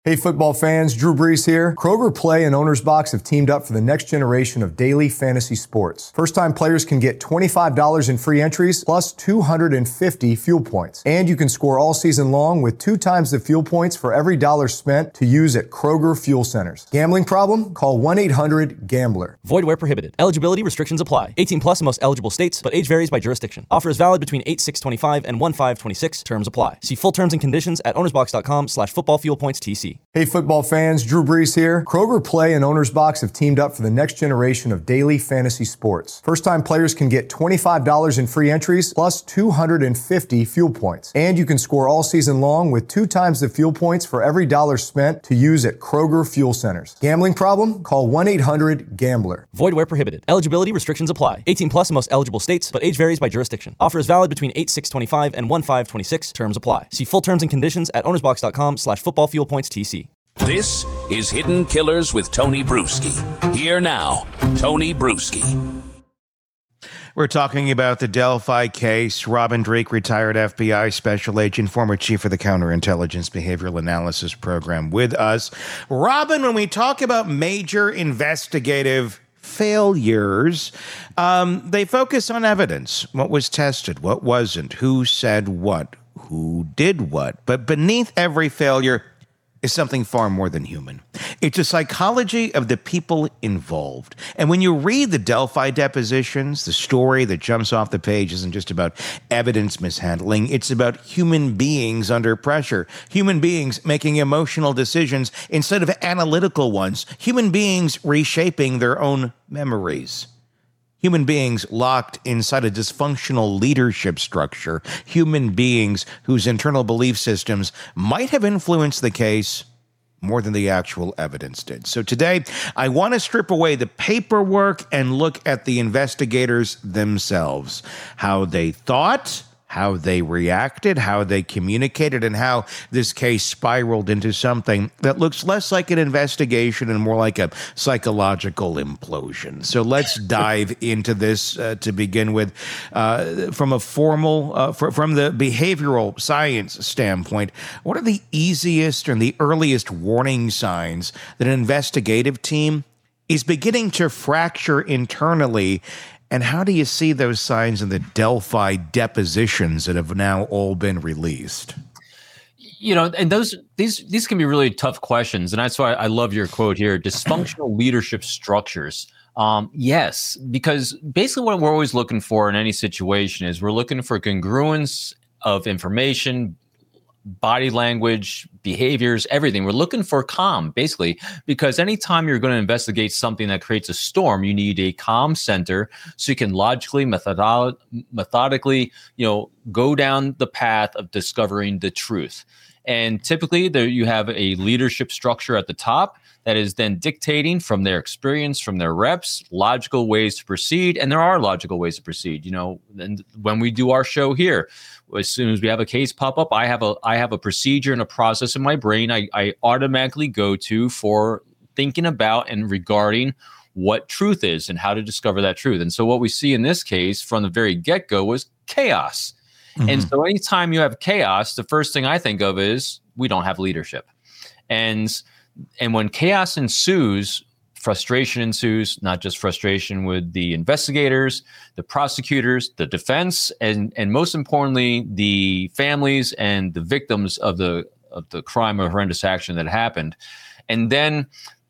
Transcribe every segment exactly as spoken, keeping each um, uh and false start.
Hey football fans, Drew Brees here. Kroger Play and Owner's Box have teamed up for the next generation of daily fantasy sports. First-time players can get twenty-five dollars in free entries plus two hundred fifty fuel points. And you can score all season long with two times the fuel points for every dollar spent to use at Kroger Fuel Centers. Gambling problem? Call one eight hundred gambler. Void where prohibited. Eligibility restrictions apply. eighteen plus in most eligible states, but age varies by jurisdiction. Offer is valid between eight six twenty-five and one five twenty-six. Terms apply. See full terms and conditions at ownersbox.com slash football fuel points TC. Hey football fans, Drew Brees here. Kroger Play and Owner's Box have teamed up for the next generation of daily fantasy sports. First-time players can get twenty-five dollars in free entries plus two hundred fifty fuel points. And you can score all season long with two times the fuel points for every dollar spent to use at Kroger Fuel Centers. Gambling problem? Call one eight hundred gambler. Void where prohibited. Eligibility restrictions apply. eighteen plus in most eligible states, but age varies by jurisdiction. Offer is valid between eight six twenty-five and one five twenty-six. Terms apply. See full terms and conditions at ownersbox.com slash football fuel points TC. This is Hidden Killers with Tony Bruschi. Here now, Tony Bruschi. We're talking about the Delphi case. Robin Dreeke, retired F B I special agent, former chief of the Counterintelligence Behavioral Analysis Program, with us. Robin, when we talk about major investigative failures, um, they focus on evidence. What was tested? What wasn't? Who said what? Who did what? But beneath every failure is something far more than human. It's a psychology of the people involved. And when you read the Delphi depositions, the story that jumps off the page isn't just about evidence mishandling. It's about human beings under pressure, human beings making emotional decisions instead of analytical ones, human beings reshaping their own memories. Human beings locked inside a dysfunctional leadership structure. Human beings whose internal belief systems might have influenced the case more than the actual evidence did. So today, I want to strip away the paperwork and look at the investigators themselves, how they thought, how they reacted, how they communicated, and how this case spiraled into something that looks less like an investigation and more like a psychological implosion. So let's dive into this uh, to begin with. Uh, from a formal, uh, fr- from the behavioral science standpoint, what are the easiest and the earliest warning signs that an investigative team is beginning to fracture internally? And how do you see those signs in the Delphi depositions that have now all been released? You know, and those these these can be really tough questions, and that's why I love your quote here: dysfunctional leadership structures. Um, yes, because basically what we're always looking for in any situation is we're looking for congruence of information, body language, behaviors, everything. We're looking for calm, basically, because anytime you're going to investigate something that creates a storm, you need a calm center so you can logically, method- methodically, you know, go down the path of discovering the truth. And typically there you have a leadership structure at the top that is then dictating from their experience, from their reps, logical ways to proceed. And there are logical ways to proceed. You know, and when we do our show here, as soon as we have a case pop up, I have a I have a procedure and a process in my brain I, I automatically go to for thinking about and regarding what truth is and how to discover that truth. And so what we see in this case from the very get-go was chaos. Mm-hmm. And so anytime you have chaos, the first thing I think of is we don't have leadership. And and when chaos ensues, frustration ensues, not just frustration with the investigators, the prosecutors, the defense, and and most importantly, the families and the victims of the of the crime or horrendous action that happened. And then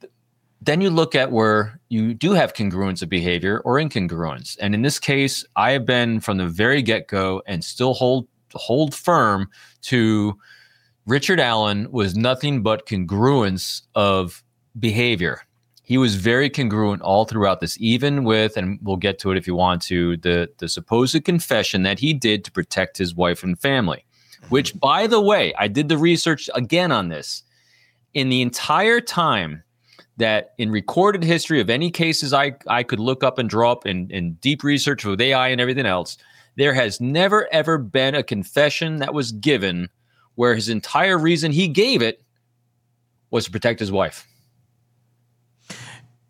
then you look at where you do have congruence of behavior or incongruence. And in this case, I have been from the very get-go and still hold hold firm to Richard Allen was nothing but congruence of behavior. He was very congruent all throughout this, even with, and we'll get to it if you want to, the, the supposed confession that he did to protect his wife and family, which, by the way, I did the research again on this. In the entire time that in recorded history of any cases I, I could look up and draw up in, in deep research with A I and everything else, there has never, ever been a confession that was given where his entire reason he gave it was to protect his wife.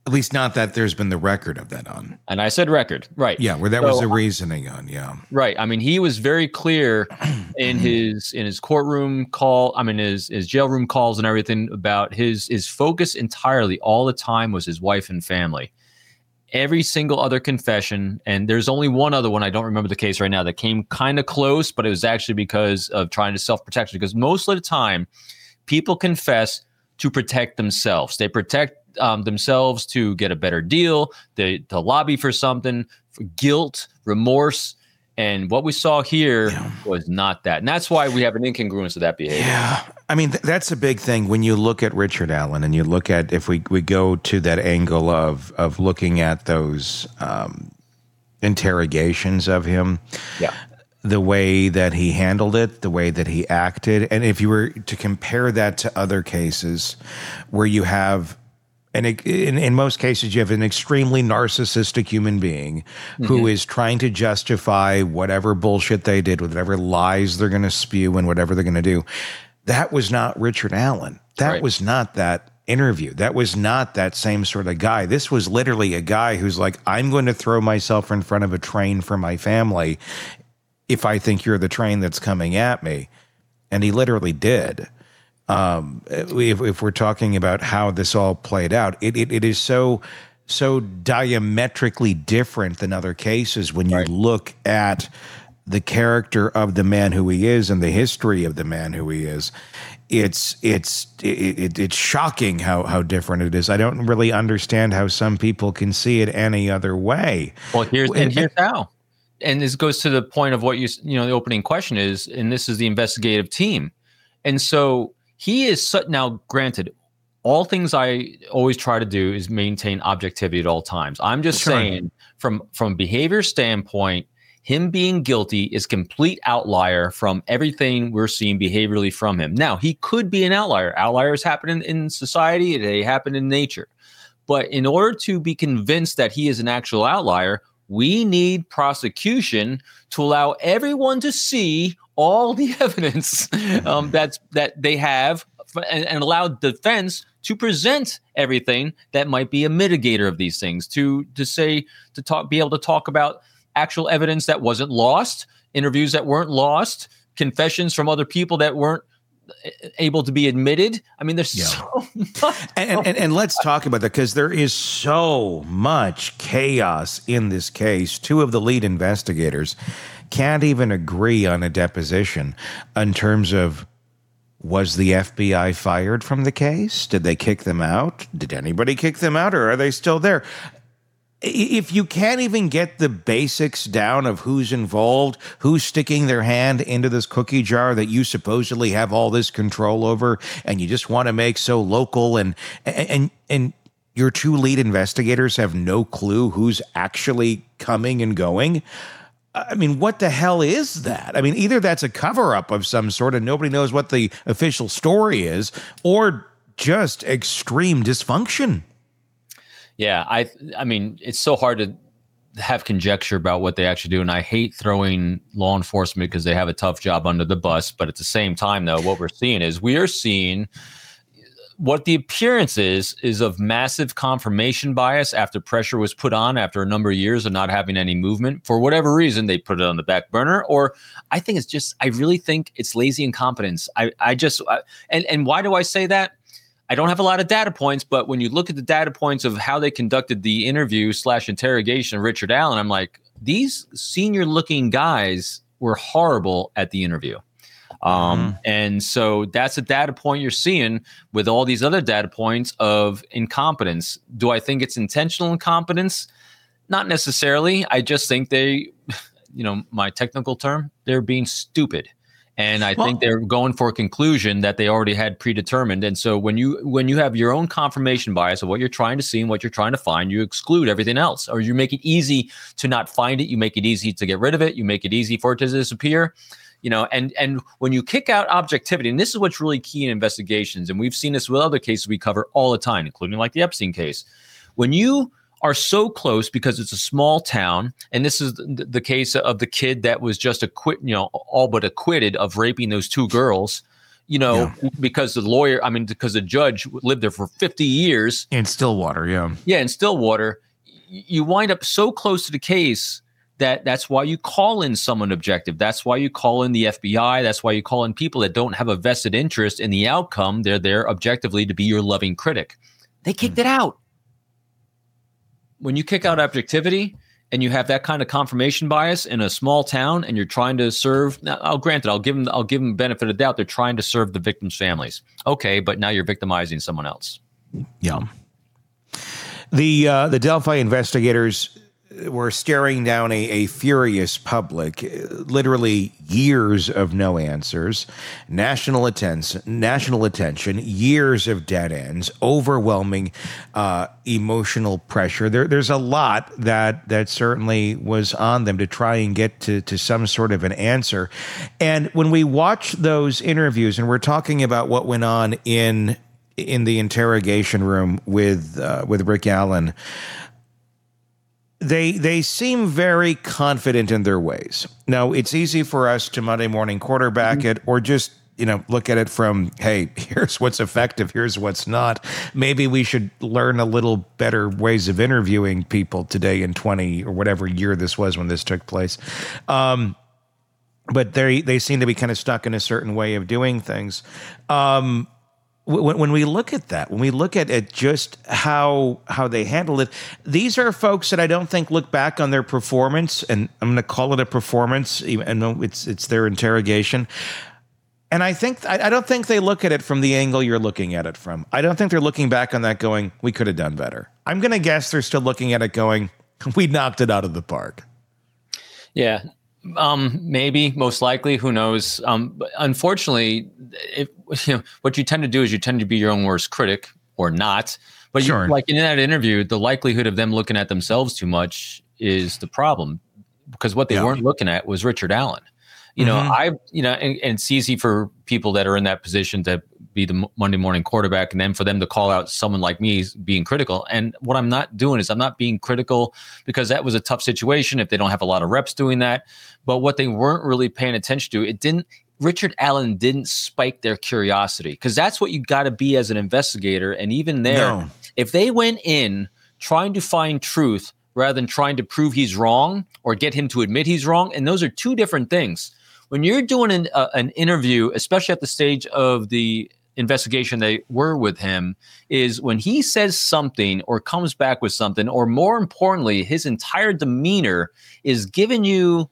At least not that there's been the record of that on. And I said record, right? Yeah, where that so, was the reasoning on. Yeah, right. I mean, he was very clear in his in his courtroom call. I mean, his his jail room calls and everything about his his focus entirely all the time was his wife and family. Every single other confession, and there's only one other one, I don't remember the case right now, that came kind of close, but it was actually because of trying to self-protection. Because most of the time, people confess to protect themselves. They protect um, themselves to get a better deal, they, to lobby for something, for guilt, remorse. And what we saw here yeah. was not that. And that's why we have an incongruence of that behavior. Yeah. I mean, th- that's a big thing when you look at Richard Allen and you look at, if we, we go to that angle of, of looking at those um, interrogations of him, yeah. the way that he handled it, the way that he acted. And if you were to compare that to other cases where you have, and in, in most cases, you have an extremely narcissistic human being mm-hmm. who is trying to justify whatever bullshit they did, whatever lies they're going to spew and whatever they're going to do. That was not Richard Allen. That right. was not that interview. That was not that same sort of guy. This was literally a guy who's like, I'm going to throw myself in front of a train for my family if I think you're the train that's coming at me. And he literally did. Um, if, if we're talking about how this all played out, it, it, it is so, so diametrically different than other cases when you right. look at the character of the man who he is and the history of the man who he is. It's, it's, it, it, it's shocking how, how different it is. I don't really understand how some people can see it any other way. Well, here's, and here's how. And this goes to the point of what you, you know, the opening question is, and this is the investigative team. And so, he is so, now granted, all things I always try to do is maintain objectivity at all times. I'm just sure. saying from, from behavior standpoint, him being guilty is complete outlier from everything we're seeing behaviorally from him. Now, he could be an outlier. Outliers happen in, in society. They happen in nature. But in order to be convinced that he is an actual outlier, we need prosecution to allow everyone to see all the evidence um, that's that they have and, and allow defense to present everything that might be a mitigator of these things, to to say, to talk, be able to talk about actual evidence that wasn't lost, interviews that weren't lost, confessions from other people that weren't able to be admitted. I mean, there's yeah. so much. And, and, and let's talk about that, because there is so much chaos in this case. Two of the lead investigators can't even agree on a deposition in terms of, was the F B I fired from the case? Did they kick them out? Did anybody kick them out, or are they still there? If you can't even get the basics down of who's involved, who's sticking their hand into this cookie jar that you supposedly have all this control over, and you just want to make so local, and and and your two lead investigators have no clue who's actually coming and going. I mean, what the hell is that? I mean, either that's a cover-up of some sort and nobody knows what the official story is, or just extreme dysfunction. Yeah, I I mean, it's so hard to have conjecture about what they actually do, and I hate throwing law enforcement because they have a tough job under the bus. But at the same time, though, what we're seeing is we are seeing what the appearance is, is of massive confirmation bias after pressure was put on after a number of years of not having any movement. For whatever reason, they put it on the back burner. Or I think it's just, I really think it's lazy incompetence. I, I just, I, and, and why do I say that? I don't have a lot of data points, but when you look at the data points of how they conducted the interview slash interrogation of Richard Allen, I'm like, these senior looking guys were horrible at the interview. Um, mm. And so that's a data point you're seeing with all these other data points of incompetence. Do I think it's intentional incompetence? Not necessarily. I just think they, you know, my technical term, they're being stupid. And I well, think they're going for a conclusion that they already had predetermined. And so when you when you have your own confirmation bias of what you're trying to see and what you're trying to find, you exclude everything else, or you make it easy to not find it. You make it easy to get rid of it. You make it easy for it to disappear. You know, and and when you kick out objectivity, and this is what's really key in investigations, and we've seen this with other cases we cover all the time, including like the Epstein case. When you are so close because it's a small town, and this is the, the case of the kid that was just acquit, you know, all but acquitted of raping those two girls. you know, Yeah. because the lawyer, I mean, because the judge lived there for fifty years. In Stillwater, yeah. Yeah, in Stillwater, y- you wind up so close to the case that that's why you call in someone objective. That's why you call in the F B I. That's why you call in people that don't have a vested interest in the outcome. They're there objectively to be your loving critic. They kicked it out. When you kick out objectivity and you have that kind of confirmation bias in a small town and you're trying to serve, now, I'll grant it, I'll give them, I'll give them benefit of the doubt. They're trying to serve the victims' families. Okay, but now you're victimizing someone else. Yeah. The uh, the Delphi investigators were staring down a, a furious public, literally years of no answers, national attention, national attention, years of dead ends, overwhelming uh, emotional pressure. There, there's a lot that that certainly was on them to try and get to, to some sort of an answer. And when we watch those interviews, and we're talking about what went on in in the interrogation room with uh, with Rick Allen, They they seem very confident in their ways. Now, it's easy for us to Monday morning quarterback it or just, you know, look at it from, hey, here's what's effective, here's what's not. Maybe we should learn a little better ways of interviewing people today in twenty or whatever year this was when this took place. Um, but they they seem to be kind of stuck in a certain way of doing things. Um When, when we look at that, when we look at, at just how how they handle it, these are folks that I don't think look back on their performance, and I'm going to call it a performance, even though it's it's their interrogation. And I think I, I don't think they look at it from the angle you're looking at it from. I don't think they're looking back on that going, we could have done better. I'm going to guess they're still looking at it going, we knocked it out of the park. Yeah. Um, maybe, most likely, who knows? Um, but unfortunately, if, you know, what you tend to do is you tend to be your own worst critic, or not. But Sure. you, like in that interview, the likelihood of them looking at themselves too much is the problem, because what they Yeah. weren't looking at was Richard Allen. You know, Mhm. I, you know, and, and it's easy for people that are in that position to be the Monday morning quarterback, and then for them to call out someone like me being critical. And what I'm not doing is I'm not being critical because that was a tough situation if they don't have a lot of reps doing that. But what they weren't really paying attention to, it didn't, Richard Allen didn't spike their curiosity, because that's what you got to be as an investigator. And even there, No. if they went in trying to find truth rather than trying to prove he's wrong or get him to admit he's wrong, and those are two different things. When you're doing an, uh, an interview, especially at the stage of the investigation they were with him, is when he says something or comes back with something, or more importantly, his entire demeanor is giving you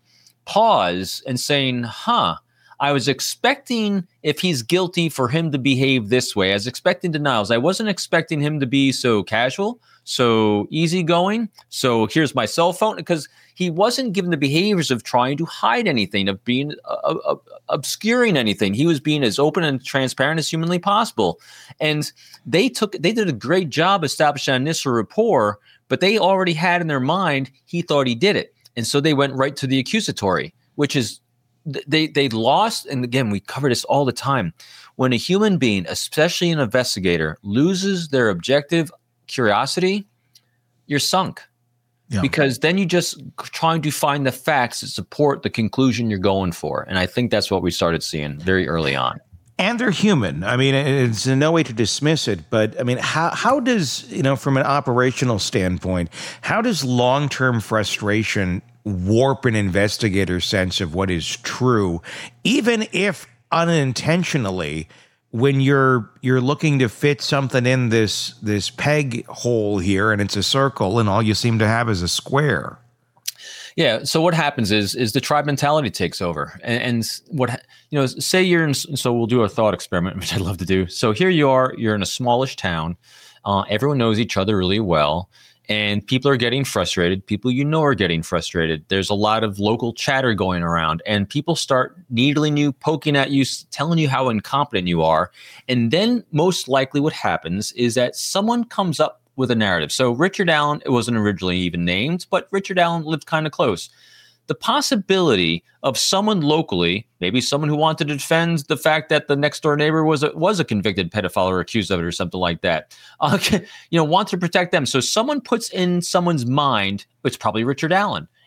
pause and saying, huh, I was expecting, if he's guilty, for him to behave this way. I was expecting denials. I wasn't expecting him to be so casual, so easygoing. So here's my cell phone, because he wasn't given the behaviors of trying to hide anything, of being uh, uh, obscuring anything. He was being as open and transparent as humanly possible. And they took, they did a great job establishing an initial rapport, but they already had in their mind, he thought he did it. And so they went right to the accusatory, which is, they they lost. And again, we cover this all the time. When a human being, especially an investigator, loses their objective curiosity, you're sunk. Yeah. Because then you just trying to find the facts that support the conclusion you're going for. And I think that's what we started seeing very early on. And they're human. I mean, it's in no way to dismiss it, but I mean, how how does, you know, from an operational standpoint, how does long-term frustration warp an investigator's sense of what is true, even if unintentionally, when you're you're looking to fit something in this this peg hole here and it's a circle and all you seem to have is a square? Yeah. So what happens is is the tribe mentality takes over, and, and what you know. Say you're in. So we'll do a thought experiment, which I'd love to do. So here you are. You're in a smallish town. Uh, everyone knows each other really well, and people are getting frustrated. People you know are getting frustrated. There's a lot of local chatter going around, and people start needling you, poking at you, telling you how incompetent you are. And then most likely what happens is that someone comes up with a narrative. So Richard Allen, it wasn't originally even named, but Richard Allen lived kind of close. The possibility of someone locally, maybe someone who wanted to defend the fact that the next door neighbor was a, was a convicted pedophile or accused of it or something like that, uh, you know, want to protect them. So someone puts in someone's mind, it's probably Richard Allen.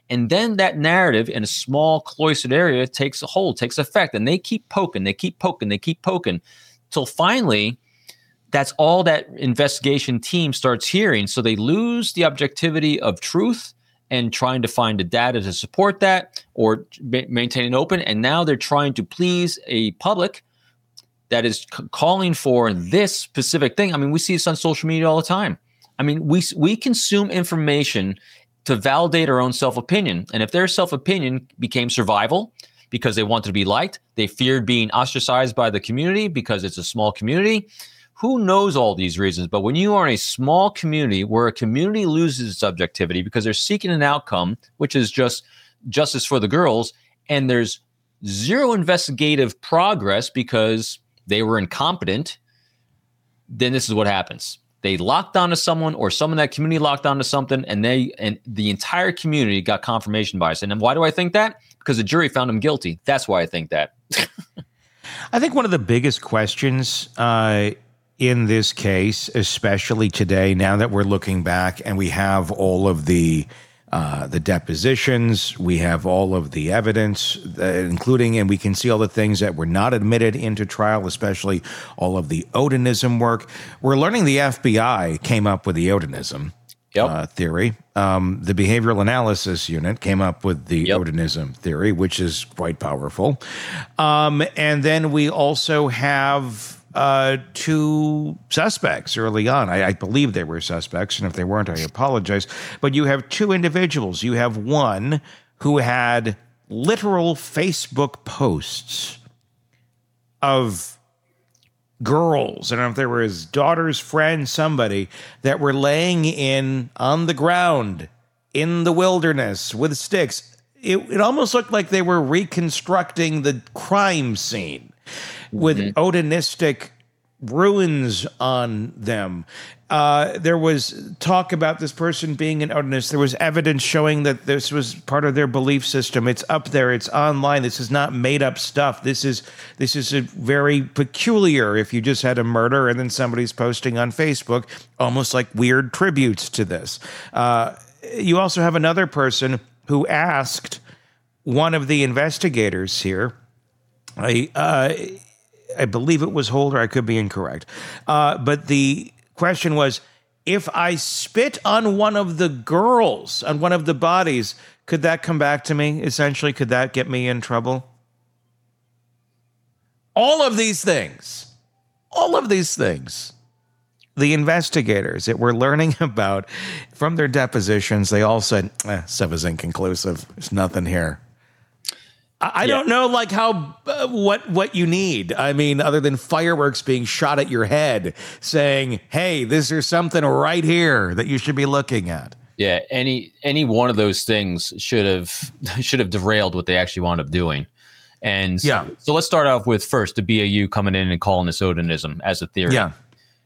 And then that narrative in a small cloistered area takes a hold, takes effect, and they keep poking, they keep poking, they keep poking, till finally that's all that investigation team starts hearing. So they lose the objectivity of truth and trying to find the data to support that or ma- maintain it open. And now they're trying to please a public that is c- calling for this specific thing. I mean, we see this on social media all the time. I mean, we we consume information to validate our own self-opinion. And if their self-opinion became survival because they wanted to be liked, they feared being ostracized by the community because it's a small community, who knows all these reasons? But when you are in a small community where a community loses its objectivity because they're seeking an outcome, which is just justice for the girls, and there's zero investigative progress because they were incompetent, then this is what happens. They locked onto someone, or someone in that community locked onto something, and they and the entire community got confirmation bias. And then why do I think that? Because the jury found him guilty. That's why I think that. I think one of the biggest questions uh, in this case, especially today, now that we're looking back and we have all of the uh, the depositions, we have all of the evidence, uh, including, and we can see all the things that were not admitted into trial, especially all of the Odinism work. We're learning the F B I came up with the Odinism yep. uh, theory. Um, the Behavioral Analysis Unit came up with the yep. Odinism theory, which is quite powerful. Um, and then we also have Uh, two suspects early on. I, I believe they were suspects, and if they weren't, I apologize. But you have two individuals. You have one who had literal Facebook posts of girls, I don't know if they were his daughter's friend, somebody, that were laying in on the ground in the wilderness with sticks. It, it almost looked like they were reconstructing the crime scene with mm-hmm. Odinistic ruins on them. Uh, there was talk about this person being an Odinist. There was evidence showing that this was part of their belief system. It's up there. It's online. This is not made up stuff. This is this is a very peculiar. If you just had a murder and then somebody's posting on Facebook, almost like weird tributes to this. Uh, you also have another person who asked one of the investigators here, I, uh, I believe it was Holder. I could be incorrect. Uh, but the question was, if I spit on one of the girls, on one of the bodies, could that come back to me? Essentially, could that get me in trouble? All of these things, all of these things, the investigators that we're learning about from their depositions, they all said, eh, stuff is inconclusive. There's nothing here. I don't yeah. know, like how uh, what what you need. I mean, other than fireworks being shot at your head, saying, "Hey, this is something right here that you should be looking at." Yeah, any any one of those things should have should have derailed what they actually wound up doing. And yeah. so let's start off with first the B A U coming in and calling this Odinism as a theory. Yeah.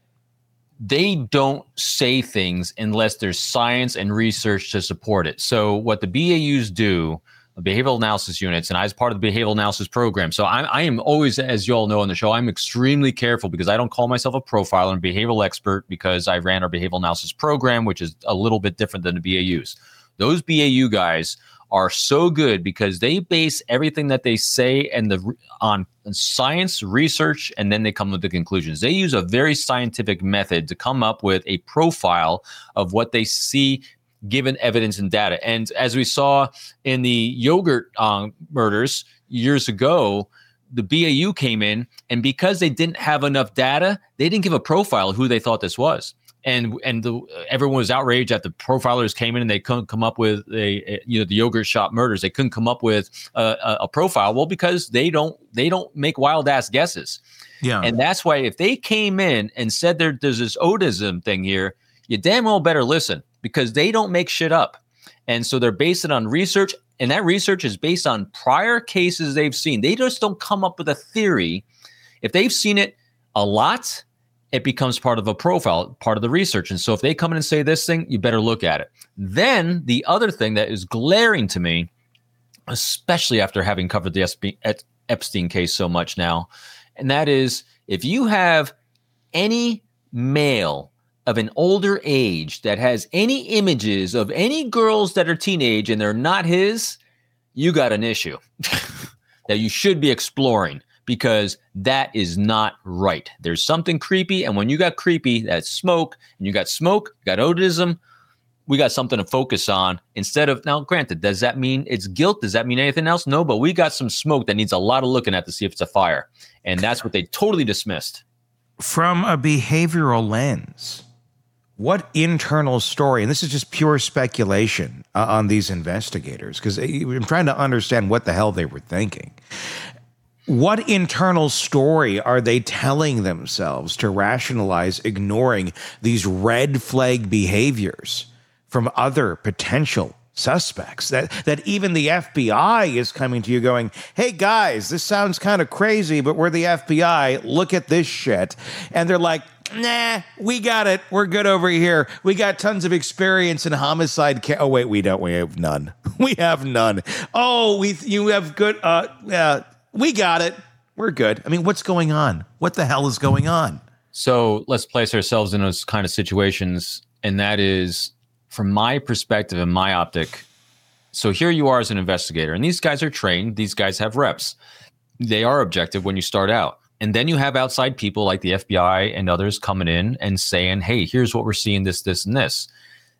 They don't say things unless there's science and research to support it. So what the B A Us do, behavioral analysis units, and I was part of the behavioral analysis program. So I, I am always, as you all know on the show, I'm extremely careful because I don't call myself a profiler and behavioral expert because I ran our behavioral analysis program, which is a little bit different than the B A Us. Those B A U guys are so good because they base everything that they say and the on science, research, and then they come with the conclusions. They use a very scientific method to come up with a profile of what they see given evidence and data. And as we saw in the yogurt um, murders years ago, the B A U came in, and because they didn't have enough data, they didn't give a profile of who they thought this was. And and the, everyone was outraged that the profilers came in and they couldn't come up with a, a you know the yogurt shop murders. They couldn't come up with a, a, a profile. Well, because they don't they don't make wild ass guesses. Yeah, and that's why if they came in and said there, there's this Odinism thing here, you damn well better listen, because they don't make shit up. And so they're based it on research, and that research is based on prior cases they've seen. They just don't come up with a theory. If they've seen it a lot, it becomes part of a profile, part of the research. And so if they come in and say this thing, you better look at it. Then the other thing that is glaring to me, especially after having covered the Epstein case so much now, and that is if you have any male of an older age that has any images of any girls that are teenage and they're not his, you got an issue that you should be exploring, because that is not right. There's something creepy, and when you got creepy, that's smoke, and you got smoke, you got odidism, we got something to focus on instead of, now granted, does that mean it's guilt? Does that mean anything else? No, but we got some smoke that needs a lot of looking at to see if it's a fire. And that's what they totally dismissed. From a behavioral lens, what internal story, and this is just pure speculation uh, on these investigators, because I'm trying to understand what the hell they were thinking. What internal story are they telling themselves to rationalize ignoring these red flag behaviors from other potential suspects, that that even the F B I is coming to you going, hey guys, this sounds kind of crazy, but we're the F B I, look at this shit. And they're like, nah, we got it, we're good over here, we got tons of experience in homicide ca- oh wait, we don't, we have none. We have none. Oh, we you have good, uh, yeah, we got it, we're good. I mean, what's going on? What the hell is going on? So let's place ourselves in those kind of situations, and that is, from my perspective and my optic, so here you are as an investigator, and these guys are trained, these guys have reps. They are objective when you start out. And then you have outside people like the F B I and others coming in and saying, hey, here's what we're seeing, this, this, and this.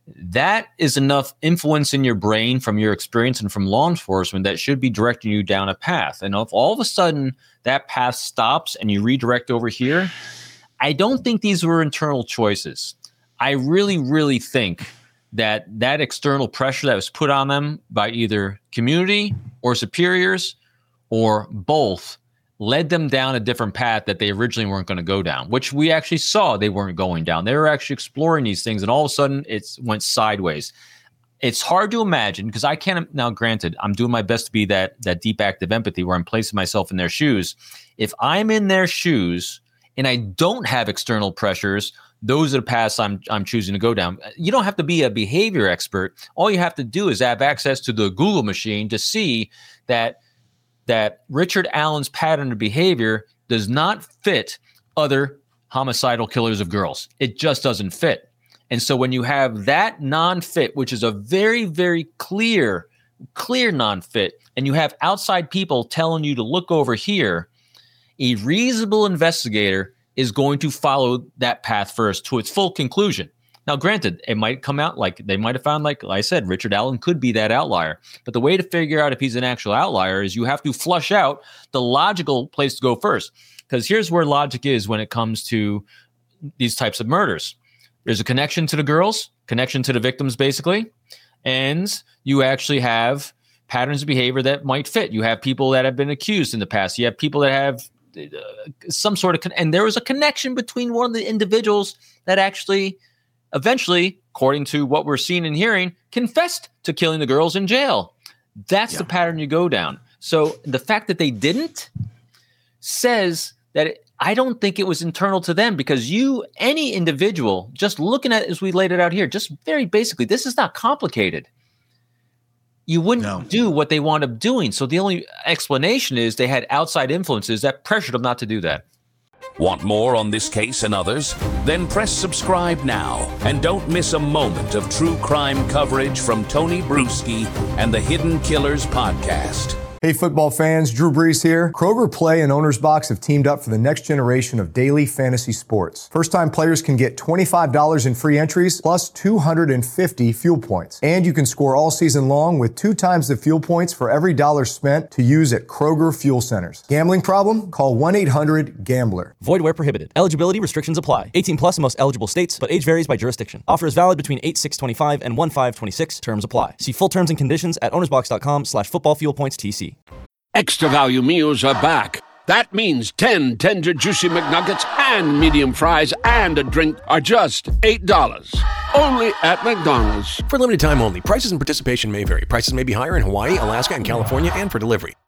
That is enough influence in your brain from your experience and from law enforcement that should be directing you down a path. And if all of a sudden that path stops and you redirect over here, I don't think these were internal choices. I really, really think that that external pressure that was put on them by either community or superiors or both led them down a different path that they originally weren't going to go down, which we actually saw they weren't going down. They were actually exploring these things, and all of a sudden it went sideways. It's hard to imagine, because I can't, now granted, I'm doing my best to be that that deep active empathy where I'm placing myself in their shoes. If I'm in their shoes and I don't have external pressures, those are the paths I'm I'm choosing to go down. You don't have to be a behavior expert. All you have to do is have access to the Google machine to see that that Richard Allen's pattern of behavior does not fit other homicidal killers of girls. It just doesn't fit. And so when you have that non-fit, which is a very, very clear, clear non-fit, and you have outside people telling you to look over here, a reasonable investigator is going to follow that path first to its full conclusion. Now, granted, it might come out like they might have found, like I said, Richard Allen could be that outlier. But the way to figure out if he's an actual outlier is you have to flush out the logical place to go first. Because here's where logic is when it comes to these types of murders. There's a connection to the girls, connection to the victims, basically. And you actually have patterns of behavior that might fit. You have people that have been accused in the past. You have people that have uh, some sort of, con- and there was a connection between one of the individuals that actually eventually, according to what we're seeing and hearing, confessed to killing the girls in jail. That's yeah. the pattern you go down. So the fact that they didn't says that it, I don't think it was internal to them, because you, any individual, just looking at it as we laid it out here, just very basically, this is not complicated. You wouldn't no. do what they wound up doing. So the only explanation is they had outside influences that pressured them not to do that. Want more on this case and others? Then press subscribe now and don't miss a moment of true crime coverage from Tony Bruschi and the Hidden Killers podcast. Hey football fans, Drew Brees here. Kroger Play and Owner's Box have teamed up for the next generation of daily fantasy sports. First-time players can get twenty-five dollars in free entries plus two hundred fifty fuel points. And you can score all season long with two times the fuel points for every dollar spent to use at Kroger Fuel Centers. Gambling problem? Call one eight hundred gambler. Void where prohibited. Eligibility restrictions apply. eighteen plus in most eligible states, but age varies by jurisdiction. Offer is valid between eight six twenty-five and one five twenty-six. Terms apply. See full terms and conditions at ownersbox.com slash football fuel points TC. Extra value meals are back. That means ten tender juicy McNuggets and medium fries and a drink are just eight dollars. Only at McDonald's. For limited time only. Prices and participation may vary. Prices may be higher in Hawaii, Alaska, and California, and for delivery.